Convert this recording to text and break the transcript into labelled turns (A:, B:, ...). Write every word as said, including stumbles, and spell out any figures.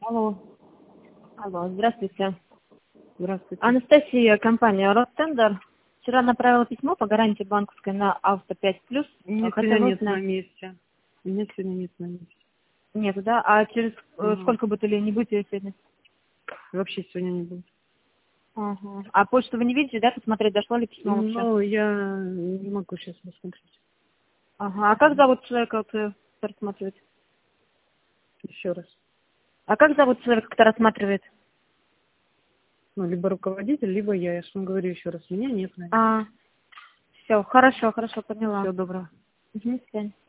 A: Алло,
B: Алло, здравствуйте.
A: здравствуйте.
B: Анастасия, компания «Ростендер». Вчера направила письмо по гарантии банковской на Авто пять плюс.
A: Меня сегодня
B: Хотела
A: нет на
B: узнать.
A: месте. Меня сегодня нет на месте.
B: Нет, да? А через э,
A: Ага.
B: сколько будет или не будете сегодня?
A: Вообще сегодня не будет.
B: Ага. А почту вы не видите, да? Посмотреть, дошло ли письмо вообще?
A: Ну, я не могу сейчас посмотреть.
B: Ага. А как зовут человека, вот, э, кто рассматривает?
A: Еще раз.
B: А как зовут человека, кто рассматривает?
A: Ну, либо руководитель, либо я. Я же вам говорю еще раз. Меня нет на месте.
B: А, все, хорошо, хорошо, поняла.
A: Всего доброго.
B: Угу, до свидания.